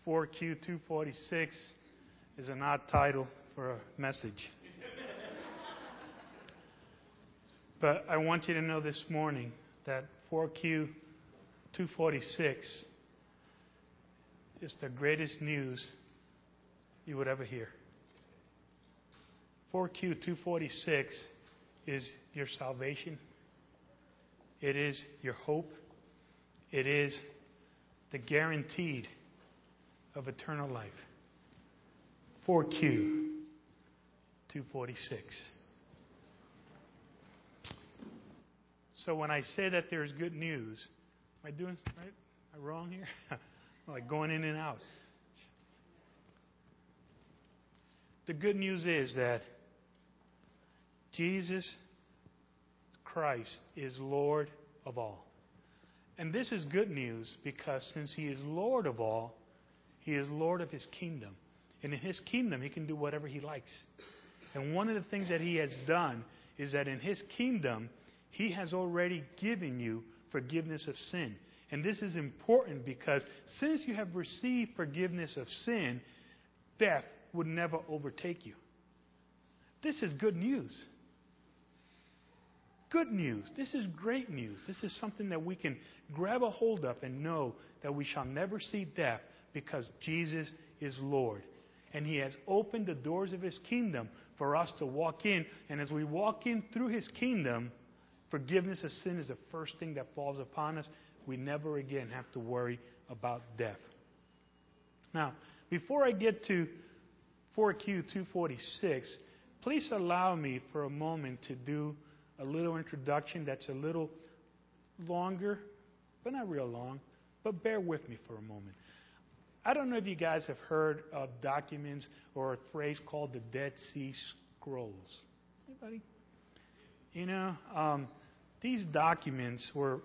4Q246 is an odd title for a message. But I want you to know this morning that 4Q246 is the greatest news you would ever hear. 4Q246 is your salvation. It is your hope. It is the guaranteed of eternal life. 4Q246. So when I say that there's good news, am I doing right? Am I wrong here? Like going in and out. The good news is that Jesus Christ is Lord of all. And this is good news because since He is Lord of all, He is Lord of His kingdom. And in His kingdom, He can do whatever He likes. And one of the things that He has done is that in His kingdom, He has already given you forgiveness of sin. And this is important because since you have received forgiveness of sin, death would never overtake you. This is good news. Good news. This is great news. This is something that we can grab a hold of and know that we shall never see death because Jesus is Lord. And He has opened the doors of His kingdom for us to walk in. And as we walk in through His kingdom, forgiveness of sin is the first thing that falls upon us. We never again have to worry about death. Now, before I get to 4Q246, please allow me for a moment to do a little introduction that's a little longer, but not real long. But bear with me for a moment. I don't know if you guys have heard of documents or a phrase called the Dead Sea Scrolls. Anybody? You know, these documents were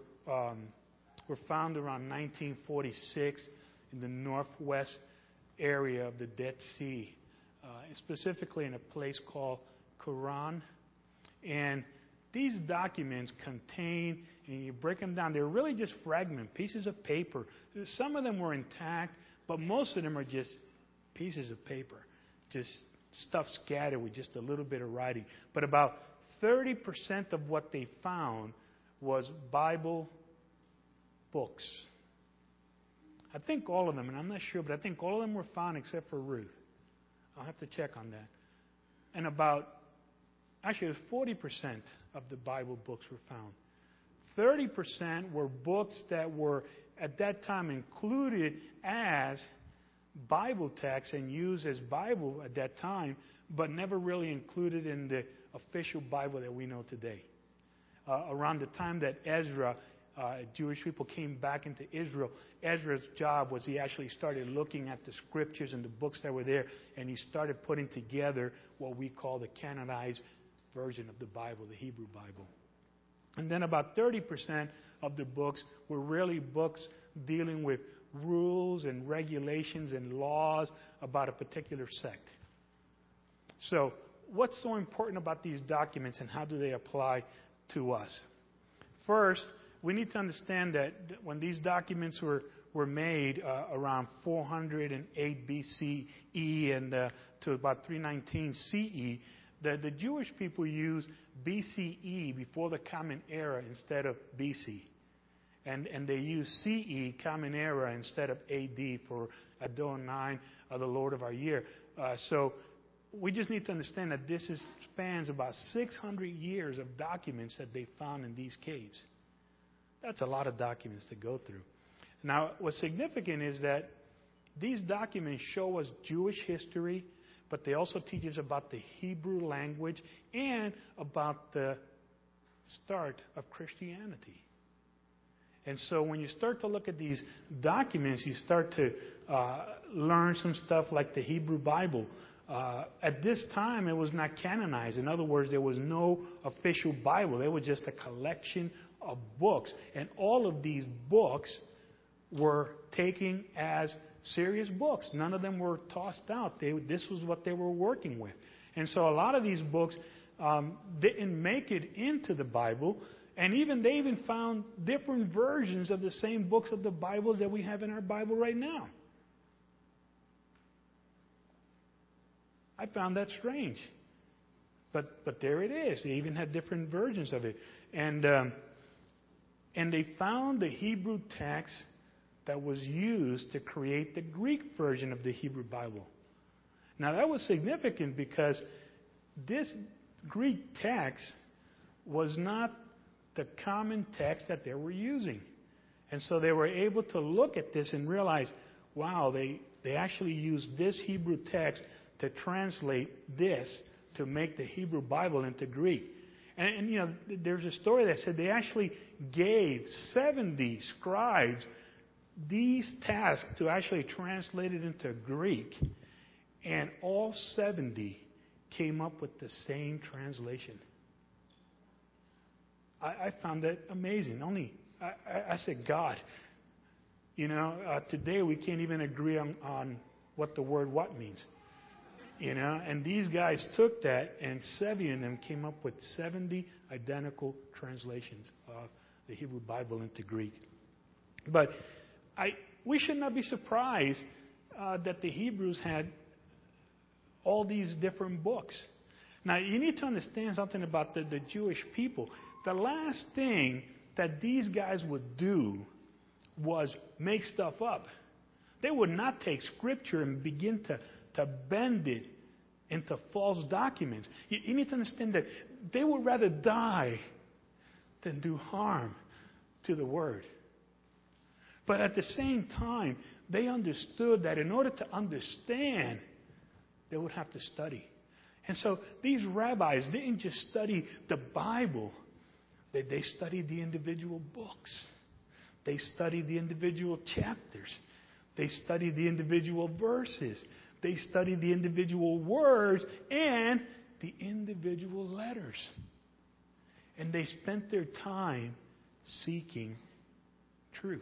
found around 1946 in the northwest area of the Dead Sea, specifically in a place called Qumran. And these documents contain, and you break them down, they're really just fragment pieces of paper. Some of them were intact, but most of them are just pieces of paper, just stuff scattered with just a little bit of writing. But about 30% of what they found was Bible books. I think all of them, and I'm not sure, but I think all of them were found except for Ruth. I'll have to check on that. And actually, it was 40% of the Bible books were found. 30% were books that were, at that time, included as Bible texts and used as Bible at that time, but never really included in the official Bible that we know today. Around the time that Ezra, Jewish people came back into Israel, Ezra's job was he actually started looking at the scriptures and the books that were there, and he started putting together what we call the canonized version of the Bible, the Hebrew Bible. And then about 30% of the books were really books dealing with rules and regulations and laws about a particular sect. So, what's so important about these documents and how do they apply to us? First, we need to understand that when these documents were made around 408 BCE and to about 319 CE, the Jewish people used BCE before the Common Era instead of BC. And they used CE, Common Era, instead of AD for Adonai, the Lord of our year. So we just need to understand that this spans about 600 years of documents that they found in these caves. That's a lot of documents to go through. Now, what's significant is that these documents show us Jewish history, but they also teach us about the Hebrew language and about the start of Christianity. And so when you start to look at these documents, you start to learn some stuff like the Hebrew Bible. At this time, it was not canonized. In other words, there was no official Bible. It was just a collection of books. And all of these books were taken as serious books. None of them were tossed out. This was what they were working with. And so a lot of these books didn't make it into the Bible. And they even found different versions of the same books of the Bibles that we have in our Bible right now. I found that strange. But there it is. They even had different versions of it. And they found the Hebrew text that was used to create the Greek version of the Hebrew Bible. Now, that was significant because this Greek text was not the common text that they were using. And so they were able to look at this and realize, wow, they actually used this Hebrew text to translate this to make the Hebrew Bible into Greek. And you know, there's a story that said they actually gave 70 scribes these tasks to actually translate it into Greek. And all 70 came up with the same translation. I found that amazing. I said, God, you know, today we can't even agree on what the word "what" means. You know, and these guys took that, and 70 of them came up with 70 identical translations of the Hebrew Bible into Greek. But we should not be surprised that the Hebrews had all these different books. Now, you need to understand something about the Jewish people. The last thing that these guys would do was make stuff up. They would not take Scripture and begin to bend it into false documents. You need to understand that they would rather die than do harm to the Word. But at the same time, they understood that in order to understand, they would have to study. And so these rabbis didn't just study the Bible. They studied the individual books. They studied the individual chapters. They studied the individual verses. They studied the individual words and the individual letters. And they spent their time seeking truth.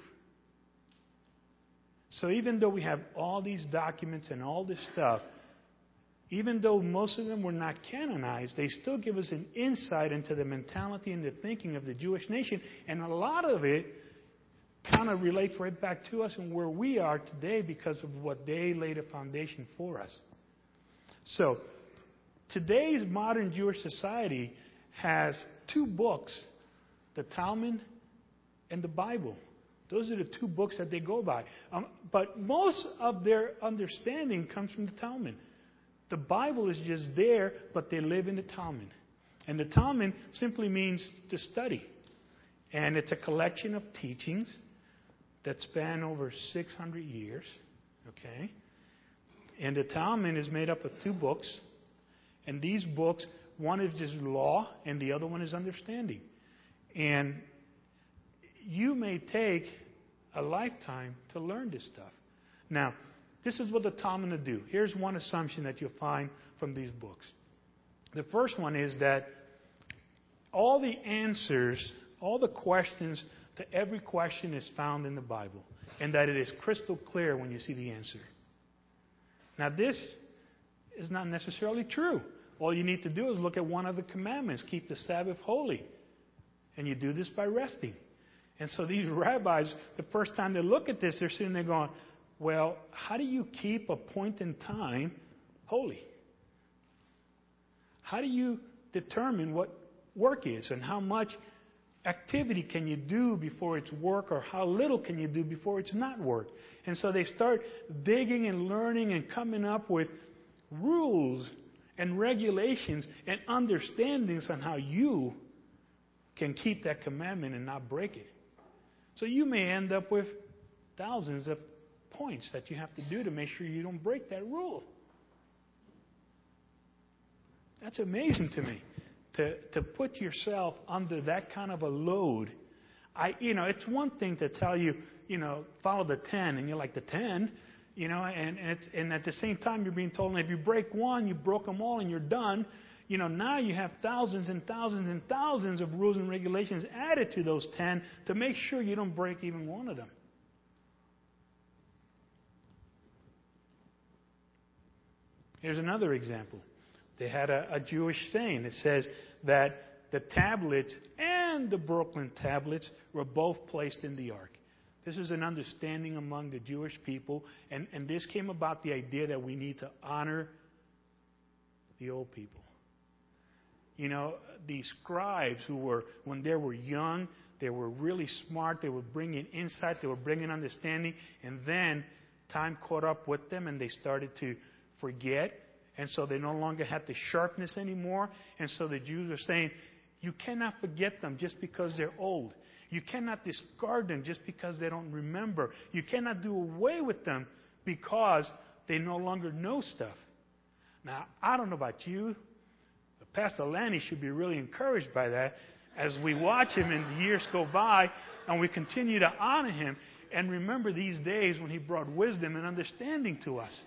So even though we have all these documents and all this stuff, even though most of them were not canonized, they still give us an insight into the mentality and the thinking of the Jewish nation. And a lot of it kind of relates right back to us and where we are today because of what they laid a foundation for us. So, today's modern Jewish society has two books, the Talmud and the Bible. Those are the two books that they go by. But most of their understanding comes from the Talmud. The Bible is just there, but they live in the Talmud. And the Talmud simply means to study. And it's a collection of teachings that span over 600 years. Okay? And the Talmud is made up of two books. And these books, one is just law, and the other one is understanding. And you may take a lifetime to learn this stuff. Now, this is what the Talmud will do. Here's one assumption that you'll find from these books. The first one is that all the answers, all the questions to every question is found in the Bible, and that it is crystal clear when you see the answer. Now, this is not necessarily true. All you need to do is look at one of the commandments, keep the Sabbath holy. And you do this by resting. And so these rabbis, the first time they look at this, they're sitting there going, well, how do you keep a point in time holy? How do you determine what work is and how much activity can you do before it's work, or how little can you do before it's not work? And so they start digging and learning and coming up with rules and regulations and understandings on how you can keep that commandment and not break it. So you may end up with thousands of points that you have to do to make sure you don't break that rule. That's amazing to me, to put yourself under that kind of a load. It's one thing to tell you, follow the 10, and you're like, the 10? And at the same time you're being told, if you break one, you broke them all and you're done. Now you have thousands and thousands and thousands of rules and regulations added to those 10 to make sure you don't break even one of them. Here's another example. They had a Jewish saying that says that the tablets and the Brooklyn tablets were both placed in the ark. This is an understanding among the Jewish people, and this came about the idea that we need to honor The old people. You know, these scribes who were, when they were young, they were really smart. They were bringing insight. They were bringing understanding. And then time caught up with them and they started to forget. And so they no longer had the sharpness anymore. And so the Jews were saying, you cannot forget them just because they're old. You cannot discard them just because they don't remember. You cannot do away with them because they no longer know stuff. Now, I don't know about you, but Pastor Lanny should be really encouraged by that as we watch him and the years go by and we continue to honor him and remember these days when he brought wisdom and understanding to us.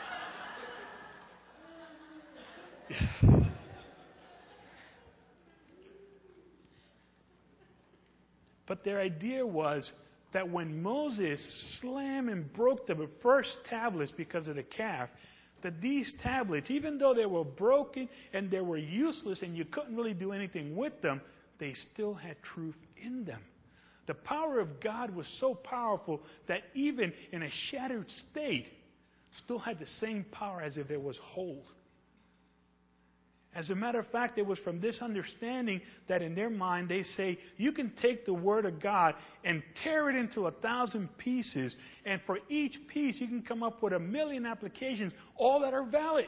But their idea was that when Moses slammed and broke the first tablets because of the calf, that these tablets, even though they were broken and they were useless and you couldn't really do anything with them, they still had truth in them. The power of God was so powerful that even in a shattered state, still had the same power as if it was whole. As a matter of fact, it was from this understanding that in their mind they say, you can take the Word of God and tear it into 1,000 pieces, and for each piece you can come up with 1,000,000 applications, all that are valid.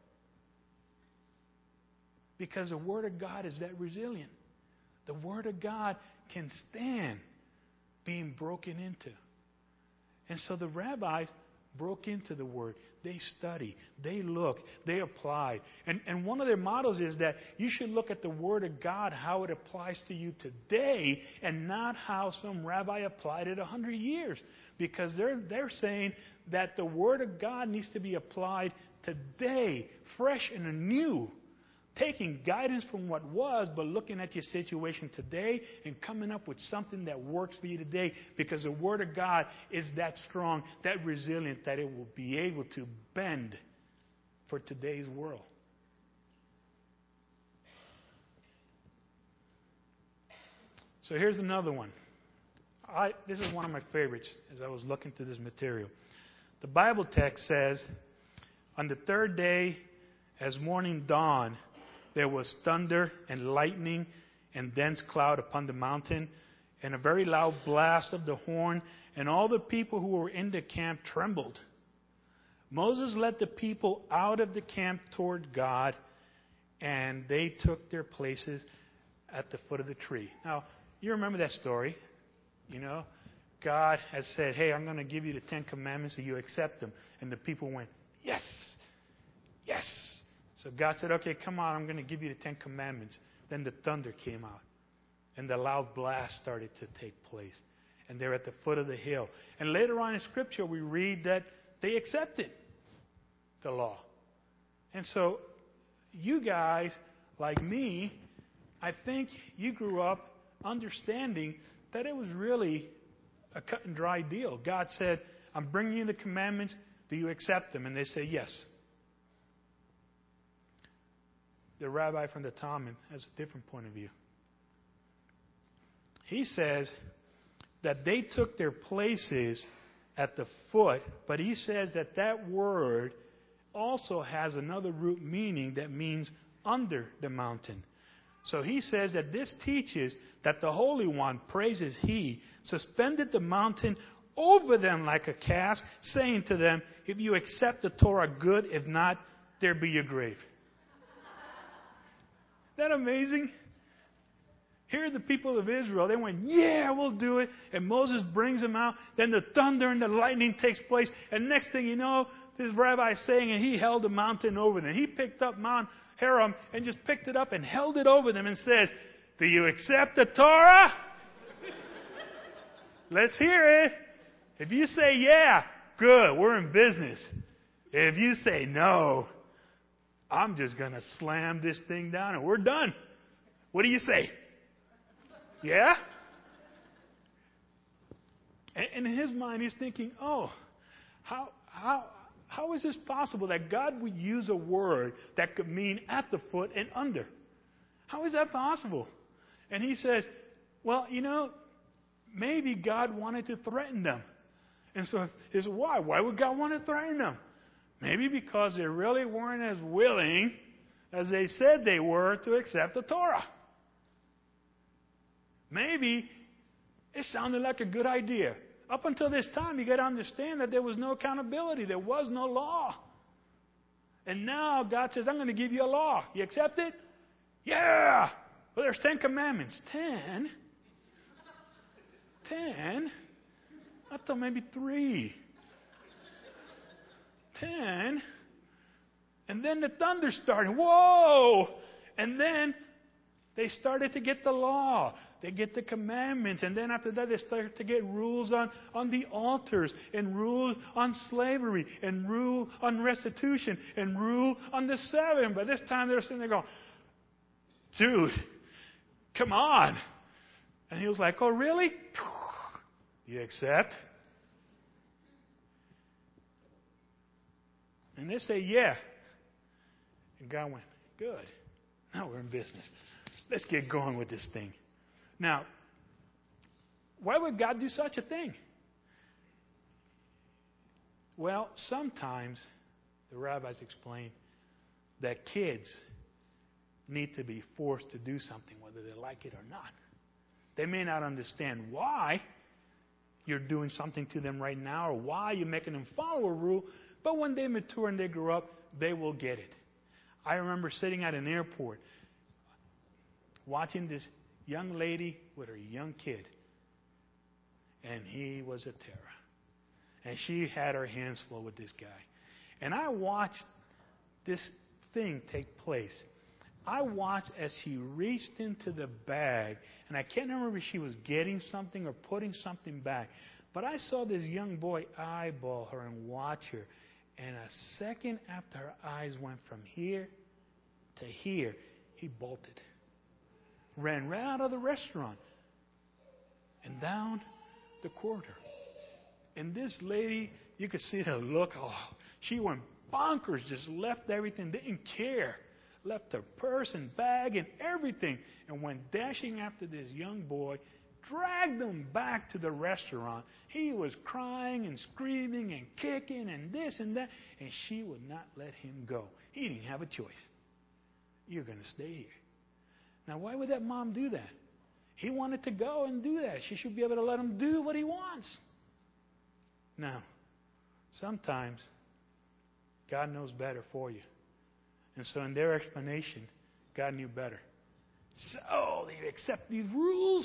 Because the Word of God is that resilient. The Word of God can stand being broken into. And so the rabbis broke into the Word. They study, they look, they apply. And one of their mottos is that you should look at the Word of God, how it applies to you today, and not how some rabbi applied it 100 years. Because they're saying that the Word of God needs to be applied today, fresh and anew. Taking guidance from what was, but looking at your situation today and coming up with something that works for you today, because the Word of God is that strong, that resilient, that it will be able to bend for today's world. So here's another one. This is one of my favorites as I was looking through this material. The Bible text says, on the third day, as morning dawned, there was thunder and lightning and dense cloud upon the mountain, and a very loud blast of the horn, and all the people who were in the camp trembled. Moses led the people out of the camp toward God, and they took their places at the foot of the tree. Now, you remember that story. You know, God had said, hey, I'm going to give you the 10 Commandments, and you accept them. And the people went, yes, yes. So God said, okay, come on, I'm going to give you the 10 Commandments. Then the thunder came out, and the loud blast started to take place. And they're at the foot of the hill. And later on in Scripture, we read that they accepted the law. And so you guys, like me, I think you grew up understanding that it was really a cut and dry deal. God said, I'm bringing you the commandments. Do you accept them? And they say, yes. The rabbi from the Talmud has a different point of view. He says that they took their places at the foot, but he says that that word also has another root meaning that means under the mountain. So he says that this teaches that the Holy One, praises He, suspended the mountain over them like a cask, saying to them, if you accept the Torah, good. If not, there be your grave. Isn't that amazing? Here are the people of Israel. They went, yeah, we'll do it. And Moses brings them out. Then the thunder and the lightning takes place. And next thing you know, this rabbi is saying, and he held the mountain over them. He picked up Mount Haram and just picked it up and held it over them and says, do you accept the Torah? Let's hear it. If you say yeah, good, we're in business. If you say no, I'm just going to slam this thing down and we're done. What do you say? Yeah? And in his mind, he's thinking, oh, how is this possible that God would use a word that could mean at the foot and under? How is that possible? And he says, well, you know, maybe God wanted to threaten them. And so he says, why? Why would God want to threaten them? Maybe because they really weren't as willing as they said they were to accept the Torah. Maybe it sounded like a good idea. Up until this time, you got to understand that there was no accountability. There was no law. And now God says, I'm going to give you a law. You accept it? Yeah. Well, there's 10 commandments. 10? 10? I thought maybe 3. 10? And then the thunder started. Whoa! And then they started to get the law. They get the commandments. And then after that, they started to get rules on the altars, and rules on slavery, and rule on restitution, and rule on the Sabbath. By this time, they're sitting there going, dude, come on. And he was like, oh, really? You accept? And they say, yeah. And God went, good. Now we're in business. Let's get going with this thing. Now, why would God do such a thing? Well, sometimes the rabbis explain that kids need to be forced to do something, whether they like it or not. They may not understand why you're doing something to them right now or why you're making them follow a rule, but when they mature and they grow up, they will get it. I remember sitting at an airport watching this young lady with her young kid, and he was a terror. And she had her hands full with this guy. And I watched this thing take place. I watched as she reached into the bag, and I can't remember if she was getting something or putting something back, but I saw this young boy eyeball her and watch her. And a second after her eyes went from here to here, he bolted. Ran right out of the restaurant and down the corridor. And this lady, you could see her look. Oh, she went bonkers, just left everything, didn't care. Left her purse and bag and everything and went dashing after this young boy, dragged him back to the restaurant. He was crying and screaming and kicking and this and that, and she would not let him go. He didn't have a choice. You're going to stay here. Now, why would that mom do that? He wanted to go and do that. She should be able to let him do what he wants. Now, sometimes God knows better for you. And so in their explanation, God knew better. So they accept these rules.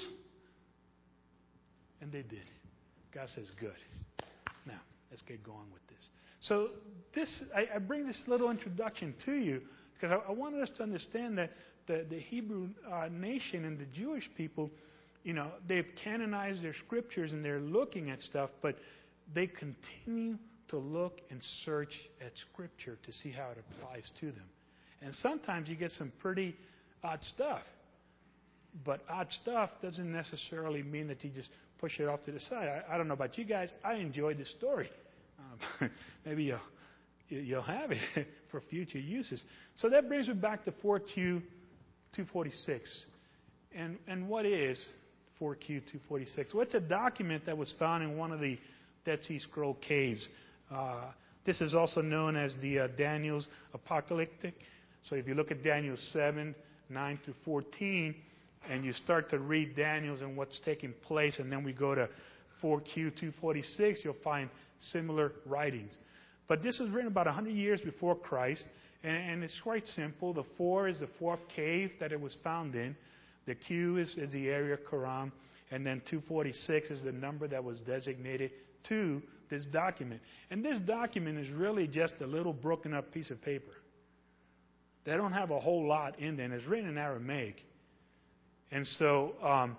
And they did. God says, good. Now, let's get going with this. So I bring this little introduction to you because I wanted us to understand that the Hebrew nation and the Jewish people, they've canonized their scriptures and they're looking at stuff, but they continue to look and search at Scripture to see how it applies to them. And sometimes you get some pretty odd stuff. But odd stuff doesn't necessarily mean that you just push it off to the side. I don't know about you guys. I enjoyed this story. Maybe you'll have it for future uses. So that brings me back to 4Q 246. And what is 4Q 246? Well, it's a document that was found in one of the Dead Sea Scroll caves. This is also known as the Daniel's Apocalyptic. So if you look at Daniel 7, 9 through 14, and you start to read Daniel's and what's taking place, and then we go to 4Q 246, you'll find similar writings. But this was written about 100 years before Christ, and it's quite simple. The 4 is the fourth cave that it was found in. The Q is the area Quran, and then 246 is the number that was designated to this document. And this document is really just a little broken up piece of paper. They don't have a whole lot in there, and it's written in Aramaic. And so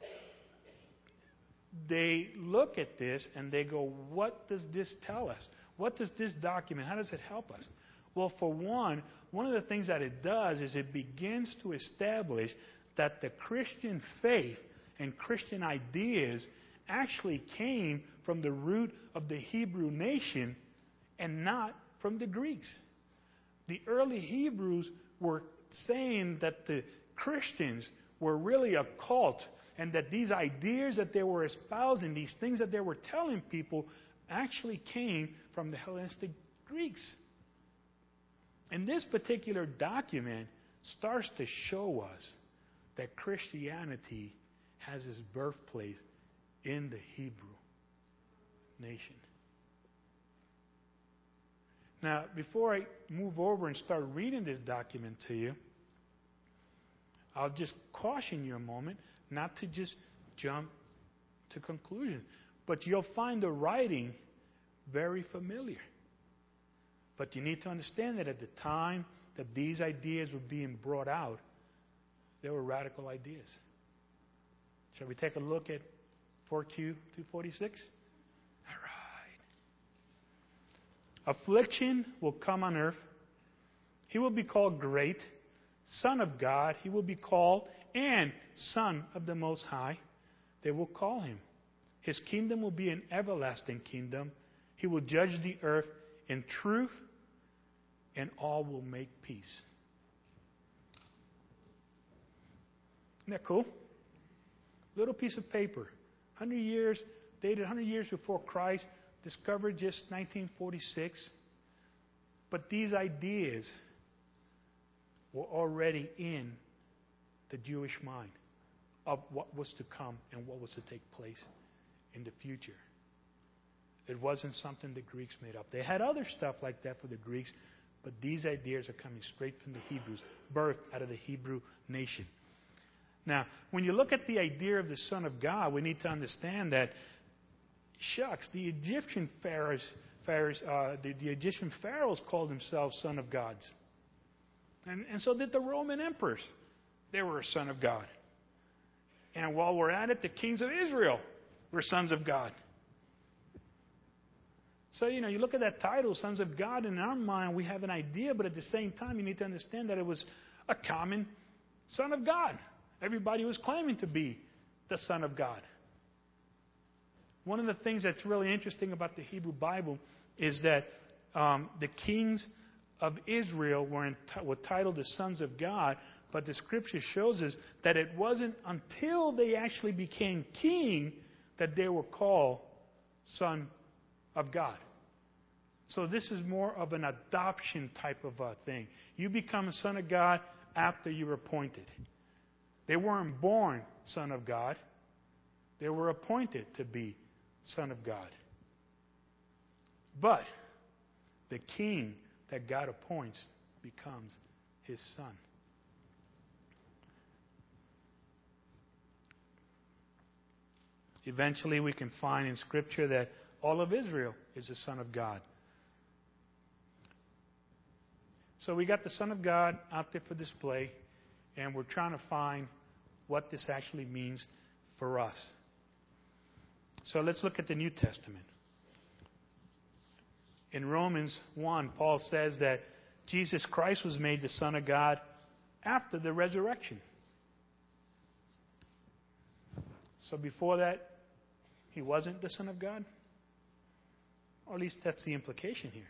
they look at this and they go, what does this tell us? What does this document, how does it help us? Well, for one of the things that it does is it begins to establish that the Christian faith and Christian ideas actually came from the root of the Hebrew nation and not from the Greeks. The early Hebrews were saying that the Christians were really a cult, and that these ideas that they were espousing, these things that they were telling people, actually came from the Hellenistic Greeks. And this particular document starts to show us that Christianity has its birthplace in the Hebrew nation. Now, before I move over and start reading this document to you, I'll just caution you a moment not to just jump to conclusion. But you'll find the writing very familiar. But you need to understand that at the time that these ideas were being brought out, they were radical ideas. Shall we take a look at 4Q 246? All right. Affliction will come on earth. He will be called great, Son of God. He will be called, and Son of the Most High. They will call him. His kingdom will be an everlasting kingdom. He will judge the earth in truth, and all will make peace. Isn't that cool? Little piece of paper. 100 years, dated 100 years before Christ, discovered just 1946. But these ideas were already in the Jewish mind of what was to come and what was to take place in the future. It wasn't something the Greeks made up. They had other stuff like that for the Greeks, but these ideas are coming straight from the Hebrews, birthed out of the Hebrew nation. Now, when you look at the idea of the Son of God, we need to understand that, shucks, the Egyptian Egyptian pharaohs called themselves son of gods. And so did the Roman emperors. They were a son of God. And while we're at it, the kings of Israel were sons of God. So, you look at that title, Sons of God, in our mind we have an idea, but at the same time you need to understand that it was a common Son of God. Everybody was claiming to be the Son of God. One of the things that's really interesting about the Hebrew Bible is that the kings of Israel were titled the sons of God, but the Scripture shows us that it wasn't until they actually became king that they were called Son of God. So this is more of an adoption type of a thing. You become a son of God after you're appointed. They weren't born son of God. They were appointed to be son of God. But the king that God appoints becomes his son. Eventually we can find in Scripture that all of Israel is a son of God. So we got the Son of God out there for display, and we're trying to find what this actually means for us. So let's look at the New Testament. In Romans 1, Paul says that Jesus Christ was made the Son of God after the resurrection. So before that, he wasn't the Son of God? Or at least that's the implication here.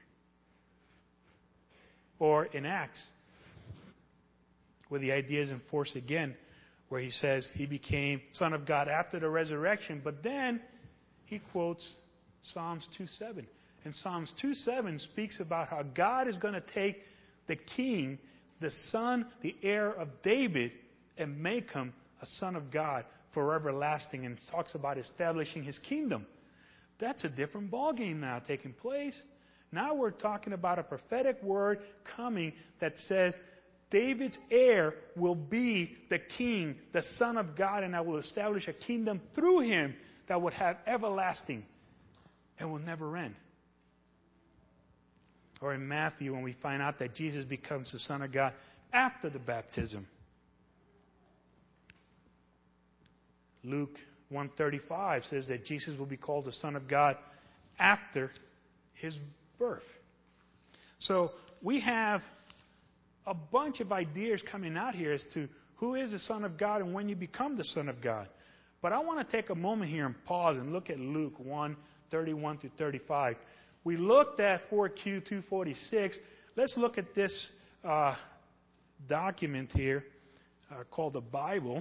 Or in Acts, where the idea is enforced again, where he says he became Son of God after the resurrection, but then he quotes Psalms 2:7. And Psalms 2:7 speaks about how God is going to take the king, the son, the heir of David, and make him a son of God for everlasting, and talks about establishing his kingdom. That's a different ballgame now taking place. Now we're talking about a prophetic word coming that says David's heir will be the king, the Son of God, and I will establish a kingdom through him that would have everlasting and will never end. Or in Matthew, when we find out that Jesus becomes the Son of God after the baptism. Luke 1:35 says that Jesus will be called the Son of God after his birth. So we have a bunch of ideas coming out here as to who is the Son of God and when you become the Son of God. But I want to take a moment here and pause and look at Luke 1:31-35. We looked at 4Q 246. Let's look at this document here called the Bible.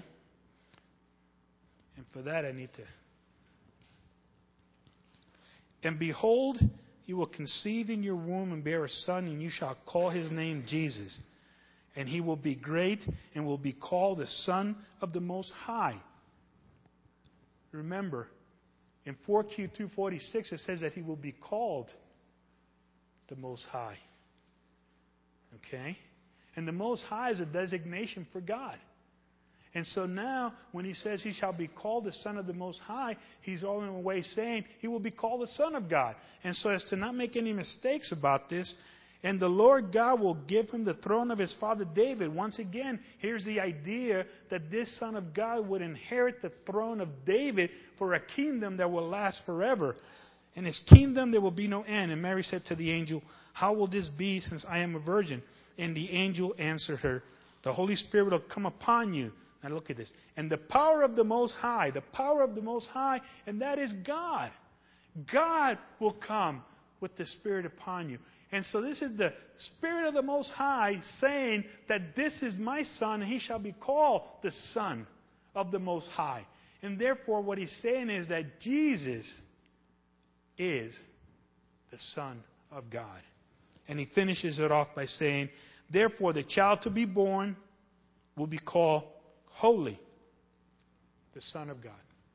And for that I need to. And behold, you will conceive in your womb and bear a son, and you shall call his name Jesus. And he will be great and will be called the Son of the Most High. Remember, in 4Q 246, it says that he will be called the Most High. Okay? And the Most High is a designation for God. And so now, when he says he shall be called the Son of the Most High, he's all in a way saying he will be called the Son of God. And so as to not make any mistakes about this, and the Lord God will give him the throne of his father David. Once again, here's the idea that this Son of God would inherit the throne of David for a kingdom that will last forever. In his kingdom there will be no end. And Mary said to the angel, how will this be, since I am a virgin? And the angel answered her, the Holy Spirit will come upon you. Now look at this. And the power of the Most High, and that is God. God will come with the Spirit upon you. And so this is the Spirit of the Most High saying that this is my Son, and he shall be called the Son of the Most High. And therefore what he's saying is that Jesus is the Son of God. And he finishes it off by saying, therefore the child to be born will be called Holy, the Son of God.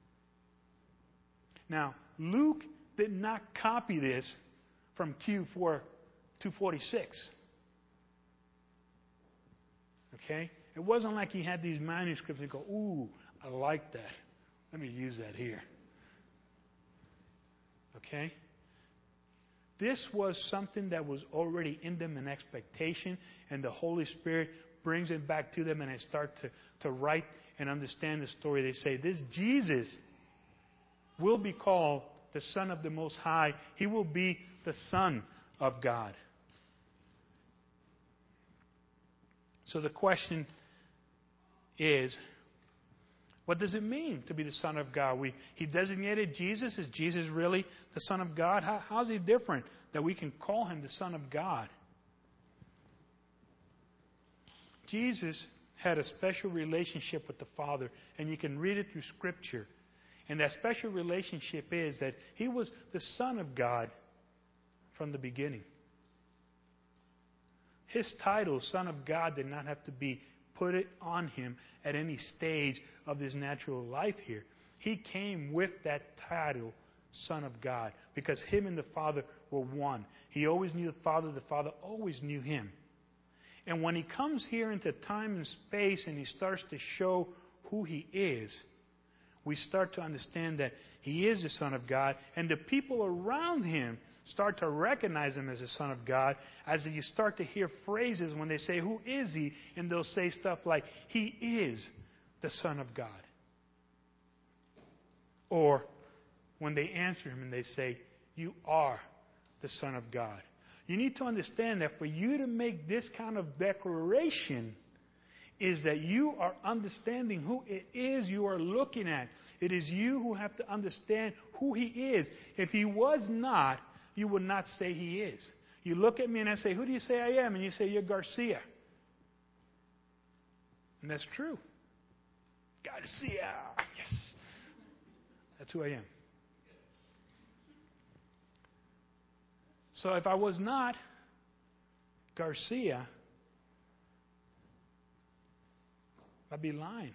Now, Luke did not copy this from Q4 246. Okay? It wasn't like he had these manuscripts and go, ooh, I like that. Let me use that here. Okay? This was something that was already in them, an expectation, and the Holy Spirit brings it back to them, and they start to write and understand the story. They say, this Jesus will be called the Son of the Most High. He will be the Son of God. So the question is, what does it mean to be the Son of God? He designated Jesus. Is Jesus really the Son of God? How is he different that we can call him the Son of God? Jesus had a special relationship with the Father, and you can read it through Scripture. And that special relationship is that he was the Son of God from the beginning. His title, Son of God, did not have to be put on him at any stage of this natural life here. He came with that title, Son of God, because him and the Father were one. He always knew the Father always knew him. And when he comes here into time and space and he starts to show who he is, we start to understand that he is the Son of God, and the people around him start to recognize him as the Son of God, as you start to hear phrases when they say, who is he? And they'll say stuff like, he is the Son of God. Or when they answer him and they say, you are the Son of God. You need to understand that for you to make this kind of declaration is that you are understanding who it is you are looking at. It is you who have to understand who he is. If he was not, you would not say he is. You look at me and I say, who do you say I am? And you say, you're Garcia. And that's true. Garcia. Yes. That's who I am. So if I was not Garcia, I'd be lying.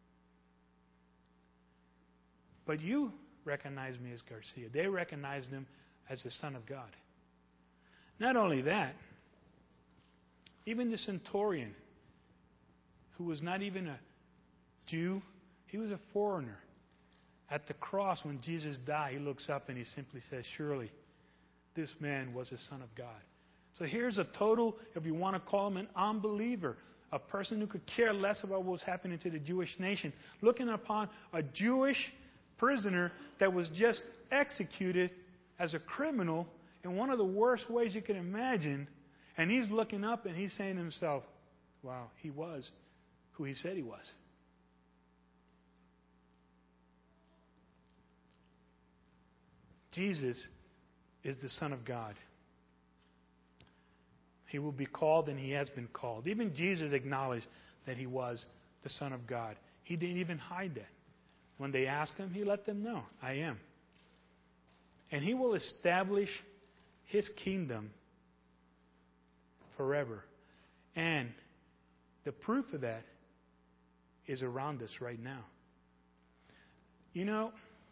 But you recognize me as Garcia. They recognized him as the Son of God. Not only that, even the centurion, who was not even a Jew, he was a foreigner. At the cross, when Jesus died, he looks up and he simply says, surely this man was the Son of God. So here's a total, if you want to call him an unbeliever, a person who could care less about what was happening to the Jewish nation, looking upon a Jewish prisoner that was just executed as a criminal in one of the worst ways you can imagine, and he's looking up and he's saying to himself, wow, he was who he said he was. Jesus is the Son of God. He will be called, and he has been called. Even Jesus acknowledged that he was the Son of God. He didn't even hide that. When they asked him, he let them know, I am. And he will establish His kingdom forever. And the proof of that is around us right now. You know,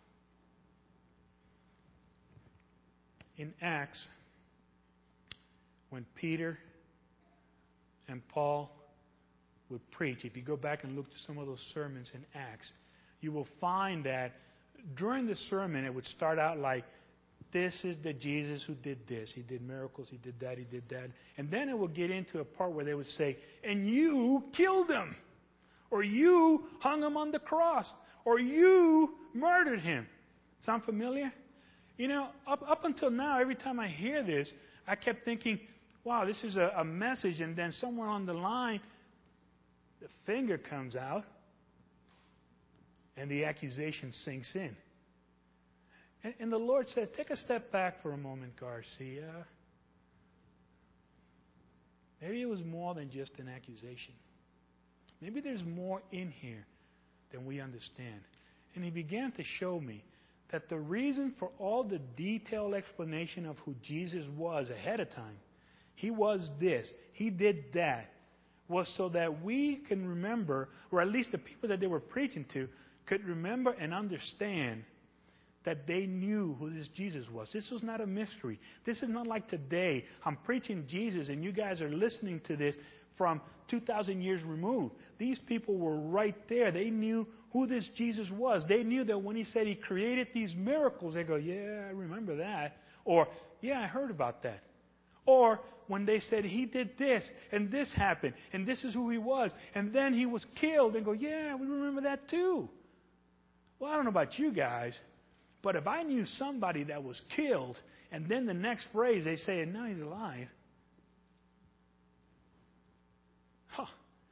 in Acts, when Peter and Paul would preach, if you go back and look to some of those sermons in Acts, you will find that during the sermon it would start out like, this is the Jesus who did this. He did miracles, he did that, he did that. And then it would get into a part where they would say, and you killed him. Or you hung him on the cross. Or you murdered him. Sound familiar? You know, up until now, every time I hear this, I kept thinking, wow, this is a message. And then somewhere on the line, the finger comes out. And the accusation sinks in. And the Lord said, take a step back for a moment, Garcia. Maybe it was more than just an accusation. Maybe there's more in here than we understand. And He began to show me that the reason for all the detailed explanation of who Jesus was ahead of time, He was this, He did that, was so that we can remember, or at least the people that they were preaching to, could remember and understand that they knew who this Jesus was. This was not a mystery. This is not like today. I'm preaching Jesus and you guys are listening to this from 2,000 years removed. These people were right there. They knew who this Jesus was. They knew that when He said He created these miracles, they go, yeah, I remember that. Or, yeah, I heard about that. Or when they said He did this and this happened and this is who He was and then He was killed, they go, yeah, we remember that too. Well, I don't know about you guys, but if I knew somebody that was killed, and then the next phrase they say, now he's alive. Huh.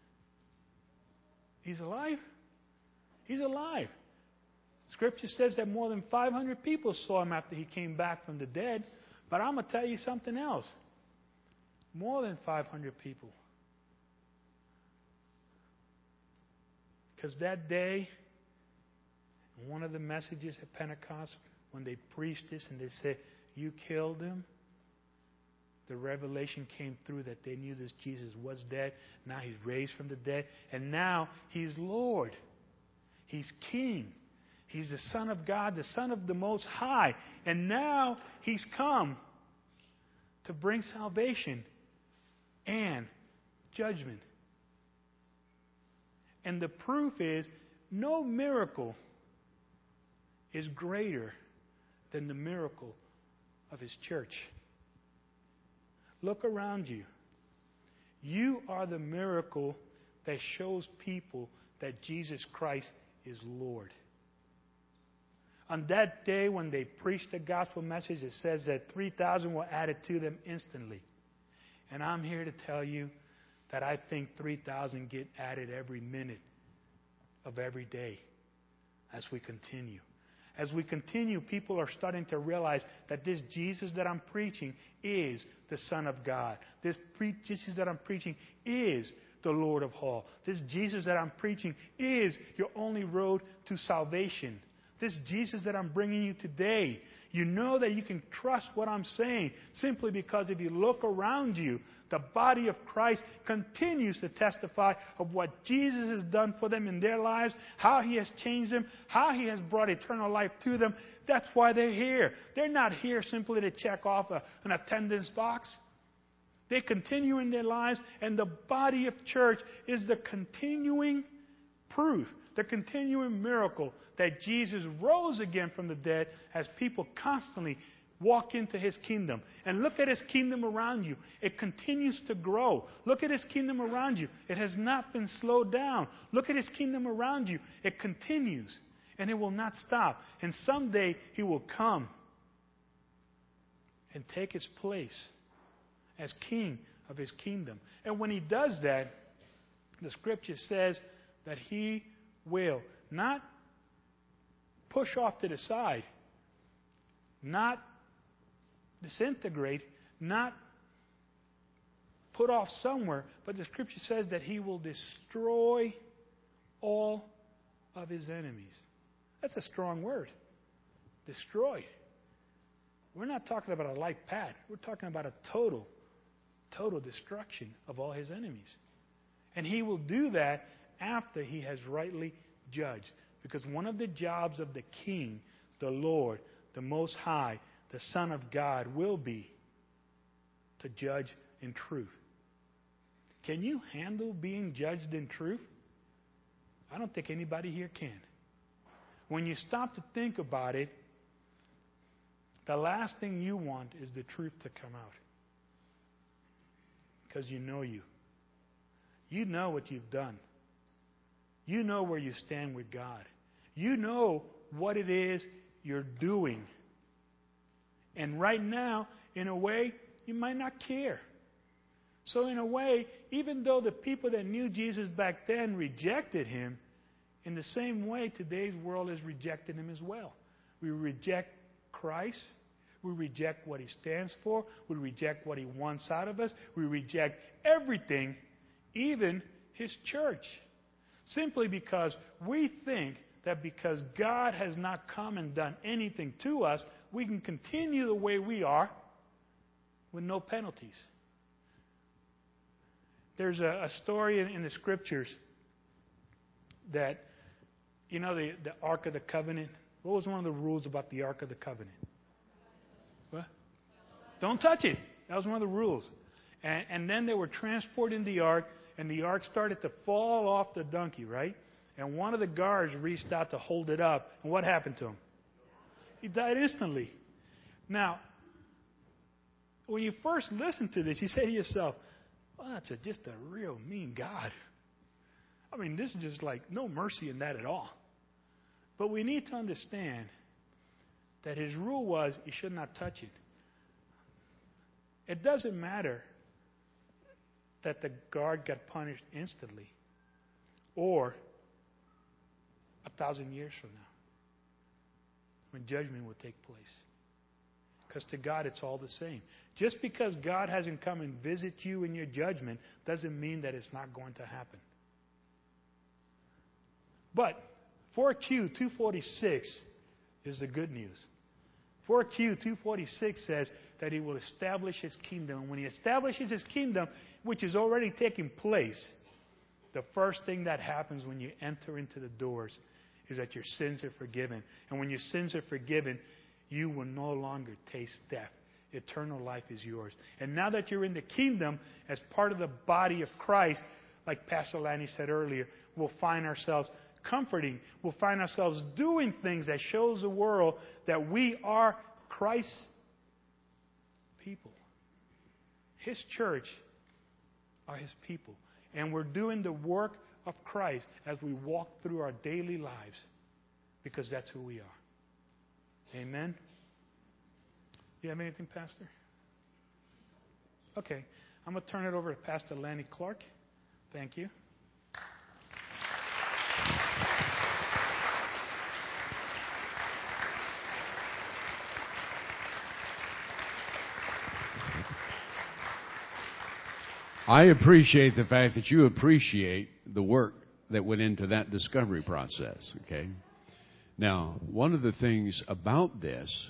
He's alive? He's alive. Scripture says that more than 500 people saw Him after He came back from the dead. But I'm going to tell you something else. More than 500 people. Because that day, one of the messages at Pentecost, when they preached this and they said, you killed Him, the revelation came through that they knew this Jesus was dead. Now He's raised from the dead. And now He's Lord. He's King. He's the Son of God, the Son of the Most High. And now He's come to bring salvation and judgment. And the proof is, no miracle is greater than the miracle of His church. Look around you. You are the miracle that shows people that Jesus Christ is Lord. On that day when they preached the gospel message, it says that 3,000 were added to them instantly. And I'm here to tell you that I think 3,000 get added every minute of every day as we continue. As we continue, people are starting to realize that this Jesus that I'm preaching is the Son of God. This Jesus that I'm preaching is the Lord of all. This Jesus that I'm preaching is your only road to salvation. This Jesus that I'm bringing you today, you know that you can trust what I'm saying simply because if you look around you, the body of Christ continues to testify of what Jesus has done for them in their lives, how He has changed them, how He has brought eternal life to them. That's why they're here. They're not here simply to check off an attendance box. They continue in their lives, and the body of church is the continuing proof, the continuing miracle that Jesus rose again from the dead as people constantly walk into His kingdom. And look at His kingdom around you. It continues to grow. Look at His kingdom around you. It has not been slowed down. Look at His kingdom around you. It continues. And it will not stop. And someday He will come and take His place as King of His kingdom. And when He does that, the Scripture says that He will not push off to the side, not disintegrate, not put off somewhere, but the Scripture says that He will destroy all of His enemies. That's a strong word. Destroy. we're not talking about a light pad. We're talking about a total destruction of all his enemies. And he will do that after he has rightly judged. Because one of the jobs of the King, the Lord, the Most High, the Son of God, will be to judge in truth. Can you handle being judged in truth? I don't think anybody here can. When you stop to think about it, the last thing you want is the truth to come out. Because you know you. You know what you've done. You know where you stand with God. You know what it is you're doing. And right now, in a way, you might not care. So in a way, even though the people that knew Jesus back then rejected him, in the same way, today's world has rejected him as well. We reject Christ. We reject what he stands for. We reject what he wants out of us. We reject everything, even his church. Simply because we think that because God has not come and done anything to us, we can continue the way we are with no penalties. There's a story in the Scriptures that, you know, the Ark of the Covenant. What was one of the rules about the Ark of the Covenant? What? Don't touch it. That was one of the rules. And then they were transporting the Ark, and the Ark started to fall off the donkey, right? And one of the guards reached out to hold it up. And what happened to him? He died instantly. Now, when you first listen to this, you say to yourself, well, that's just a real mean God. I mean, this is just like no mercy in that at all. But we need to understand that his rule was you should not touch it. It doesn't matter that the guard got punished instantly or 1,000 years from now when judgment will take place. Because to God, it's all the same. Just because God hasn't come and visit you in your judgment doesn't mean that it's not going to happen. But 4Q 246 is the good news. 4Q 246 says that he will establish his kingdom. And when he establishes his kingdom, which is already taking place, the first thing that happens when you enter into the doors is that your sins are forgiven. And when your sins are forgiven, you will no longer taste death. Eternal life is yours. And now that you're in the kingdom, as part of the body of Christ, like Pastor Lanny said earlier, we'll find ourselves comforting. We'll find ourselves doing things that shows the world that we are Christ's people. His church are his people. And we're doing the work of Christ as we walk through our daily lives because that's who we are. Amen? You have anything, Pastor? Okay. I'm going to turn it over to Pastor Lanny Clark. Thank you. I appreciate the fact that you appreciate the work that went into that discovery process, okay? Now, one of the things about this,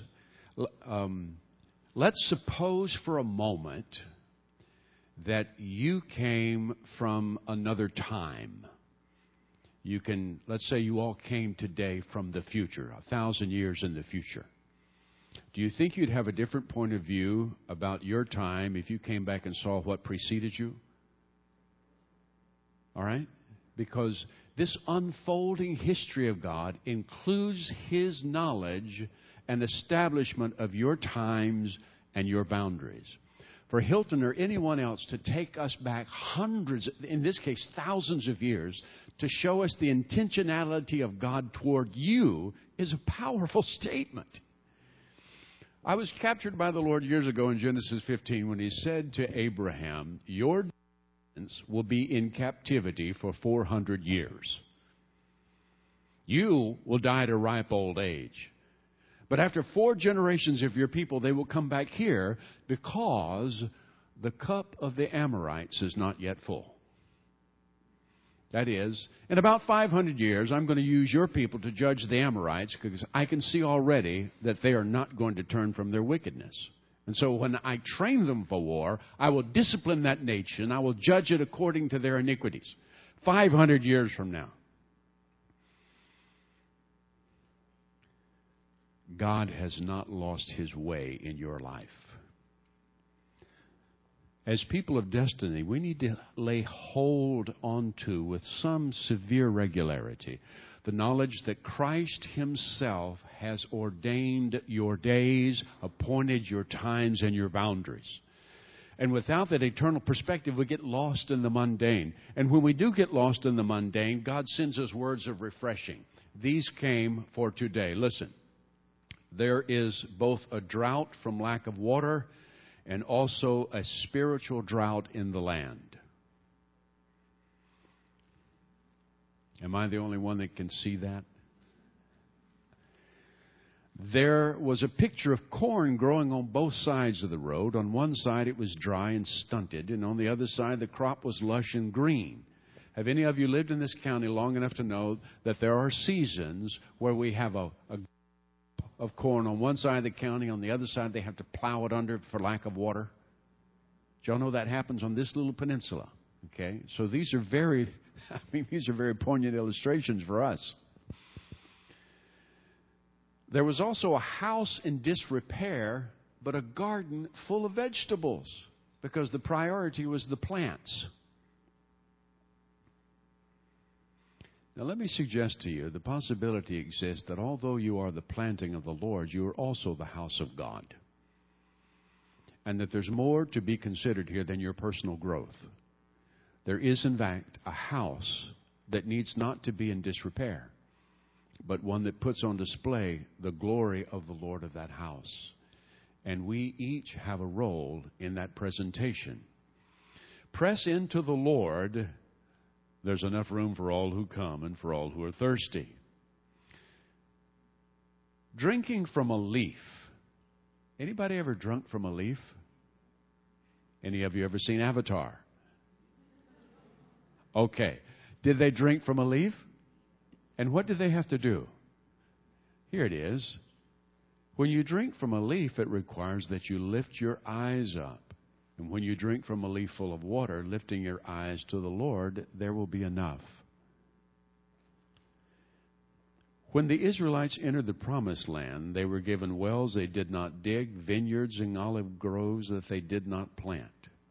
let's suppose for a moment that you came from another time. Let's say you all came today from the future, 1,000 years in the future. Do you think you'd have a different point of view about your time if you came back and saw what preceded you? All right? Because this unfolding history of God includes his knowledge and establishment of your times and your boundaries. For Hilton or anyone else to take us back hundreds, in this case thousands of years, to show us the intentionality of God toward you is a powerful statement. I was captured by the Lord years ago in Genesis 15 when he said to Abraham, your descendants will be in captivity for 400 years. You will die at a ripe old age. But after 4 generations of your people, they will come back here because the cup of the Amorites is not yet full. That is, in about 500 years, I'm going to use your people to judge the Amorites because I can see already that they are not going to turn from their wickedness. And so when I train them for war, I will discipline that nation. I will judge it according to their iniquities. 500 years from now. God has not lost His way in your life. As people of destiny, we need to lay hold onto, with some severe regularity, the knowledge that Christ Himself has ordained your days, appointed your times and your boundaries. And without that eternal perspective, we get lost in the mundane. And when we do get lost in the mundane, God sends us words of refreshing. These came for today. Listen, there is both a drought from lack of water and also a spiritual drought in the land. Am I the only one that can see that? There was a picture of corn growing on both sides of the road. On one side it was dry and stunted, and on the other side the crop was lush and green. Have any of you lived in this county long enough to know that there are seasons where we have a of corn on one side of the county, on the other side they have to plow it under for lack of water? Do y'all know that happens on this little peninsula? Okay, so these are very poignant illustrations for us. There was also a house in disrepair, but a garden full of vegetables, because the priority was the plants. Now, let me suggest to you the possibility exists that although you are the planting of the Lord, you are also the house of God. And that there's more to be considered here than your personal growth. There is, in fact, a house that needs not to be in disrepair, but one that puts on display the glory of the Lord of that house. And we each have a role in that presentation. Press into the Lord. There's enough room for all who come and for all who are thirsty. Drinking from a leaf. Anybody ever drunk from a leaf? Any of you ever seen Avatar? Okay. Did they drink from a leaf? And what did they have to do? Here it is. When you drink from a leaf, it requires that you lift your eyes up. And when you drink from a leaf full of water, lifting your eyes to the Lord, there will be enough. When the Israelites entered the Promised Land, they were given wells they did not dig, vineyards and olive groves that they did not plant.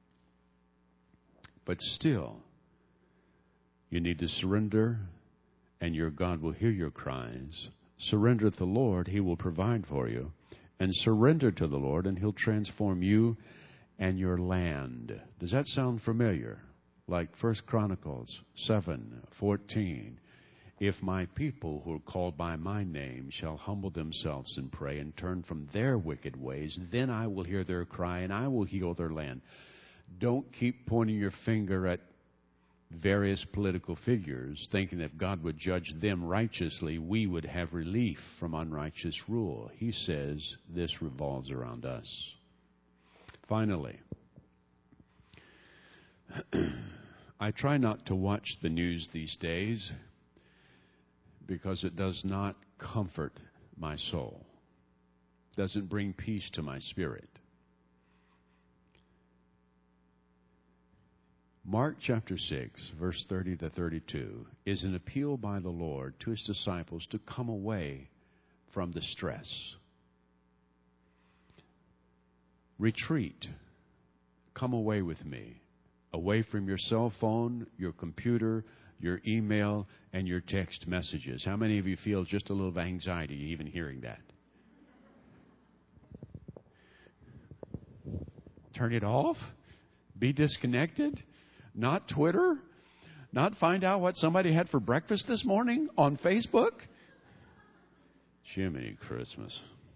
But still, you need to surrender, and your God will hear your cries. Surrender to the Lord, He will provide for you. And surrender to the Lord, and He'll transform you and your land. Does that sound familiar? Like 1 Chronicles 7:14. If my people who are called by my name shall humble themselves and pray and turn from their wicked ways, then I will hear their cry and I will heal their land. Don't keep pointing your finger at various political figures, thinking that if God would judge them righteously, we would have relief from unrighteous rule. He says this revolves around us. Finally, I try not to watch the news these days because it does not comfort my soul. It doesn't bring peace to my spirit. Mark chapter 6, verse 30 to 32 is an appeal by the Lord to His disciples to come away from the stress. Retreat. Come away with me. Away from your cell phone, your computer, your email, and your text messages. How many of you feel just a little anxiety even hearing that? Turn it off? Be disconnected? Not Twitter? Not find out what somebody had for breakfast this morning on Facebook? Jiminy Christmas.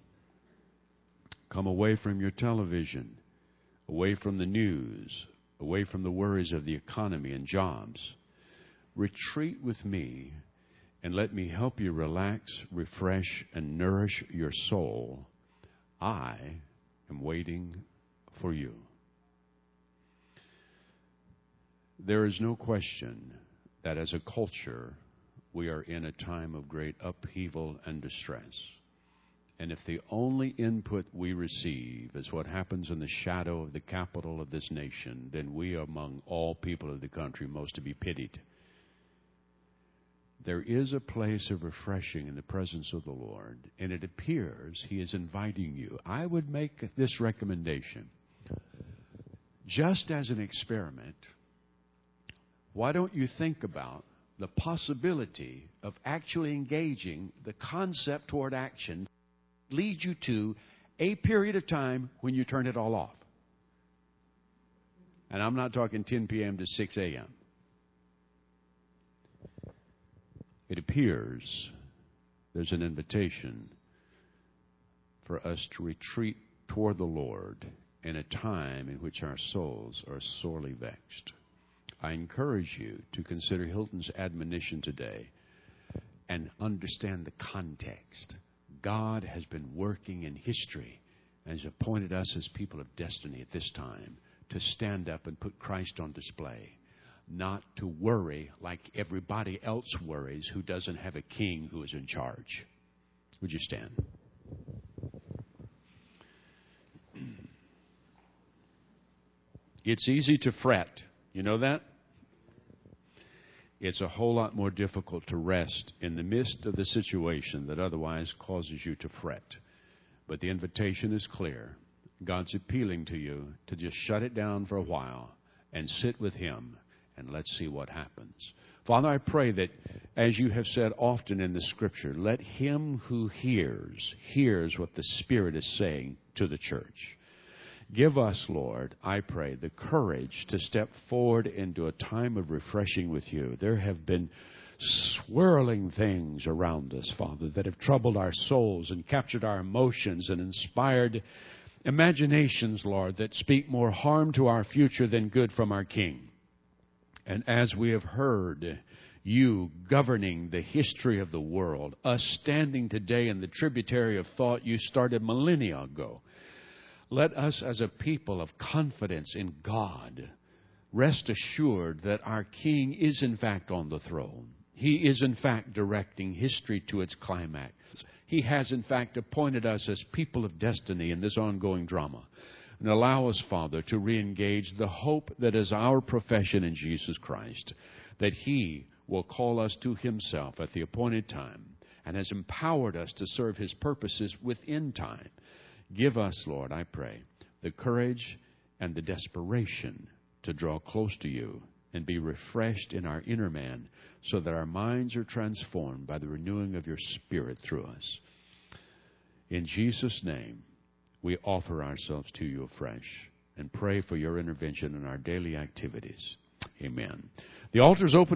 Come away from your television, away from the news, away from the worries of the economy and jobs. Retreat with me and let me help you relax, refresh, and nourish your soul. I am waiting for you. There is no question that as a culture, we are in a time of great upheaval and distress. And if the only input we receive is what happens in the shadow of the capital of this nation, then we are among all people of the country most to be pitied. There is a place of refreshing in the presence of the Lord, and it appears He is inviting you. I would make this recommendation. Just as an experiment, why don't you think about the possibility of actually engaging the concept toward action leads you to a period of time when you turn it all off. And I'm not talking 10 p.m. to 6 a.m. It appears there's an invitation for us to retreat toward the Lord in a time in which our souls are sorely vexed. I encourage you to consider Hilton's admonition today and understand the context. God has been working in history and has appointed us as people of destiny at this time to stand up and put Christ on display, not to worry like everybody else worries who doesn't have a king who is in charge. Would you stand? It's easy to fret. You know that? It's a whole lot more difficult to rest in the midst of the situation that otherwise causes you to fret. But the invitation is clear. God's appealing to you to just shut it down for a while and sit with Him, and let's see what happens. Father, I pray that, as you have said often in the Scripture, let him who hears what the Spirit is saying to the church. Give us, Lord, I pray, the courage to step forward into a time of refreshing with you. There have been swirling things around us, Father, that have troubled our souls and captured our emotions and inspired imaginations, Lord, that speak more harm to our future than good from our King. And as we have heard you governing the history of the world, us standing today in the tributary of thought you started millennia ago, let us as a people of confidence in God rest assured that our King is in fact on the throne. He is in fact directing history to its climax. He has in fact appointed us as people of destiny in this ongoing drama. And allow us, Father, to re-engage the hope that is our profession in Jesus Christ, that He will call us to Himself at the appointed time and has empowered us to serve His purposes within time. Give us, Lord, I pray, the courage and the desperation to draw close to you and be refreshed in our inner man so that our minds are transformed by the renewing of your Spirit through us. In Jesus' name, we offer ourselves to you afresh and pray for your intervention in our daily activities. Amen. The altar is open.